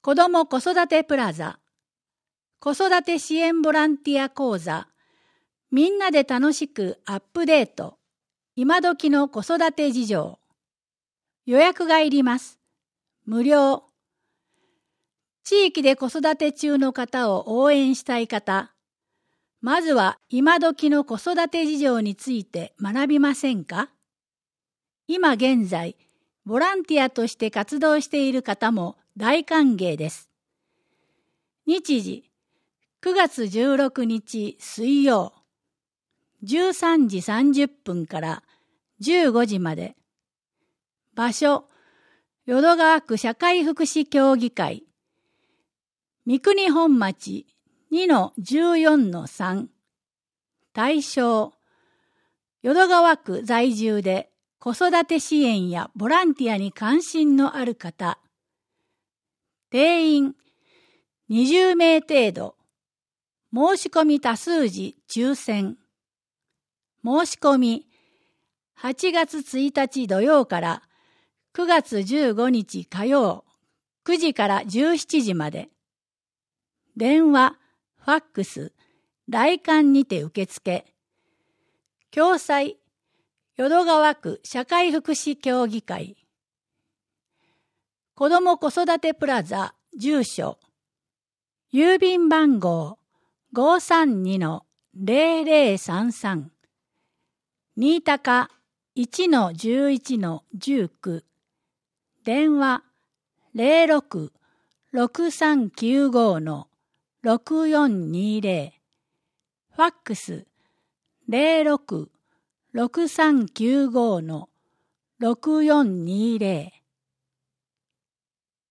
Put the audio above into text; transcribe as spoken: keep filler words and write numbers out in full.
子ども子育てプラザ、子育て支援ボランティア講座、みんなで楽しくアップデート、今時の子育て事情。予約がいります。無料。地域で子育て中の方を応援したい方、まずは今時の子育て事情について学びませんか？今現在、ボランティアとして活動している方も大歓迎です。日時、くがつじゅうろくにち水曜、じゅうさんじさんじゅっぷんからじゅうごじまで。場所、淀川区社会福祉協議会、三国本町 にのじゅうよんのさん。対象、淀川区在住で子育て支援やボランティアに関心のある方。定員にじゅうめい程度。申し込み多数時抽選。申し込みはちがつついたち土曜からくがつじゅうごにち火曜くじからじゅうしちじまで。電話、ファックス、来館にて受付。共催、淀川区社会福祉協議会。子ども子育てプラザ住所。郵便番号 ごーさんにのぜろぜろさんさん。新高 いちのじゅういちのじゅうきゅう。電話 ゼロろく ろくさんきゅうご のろくよんにぜろ。ファックスゼロろく ろくさんきゅうご のろくよんにぜろ。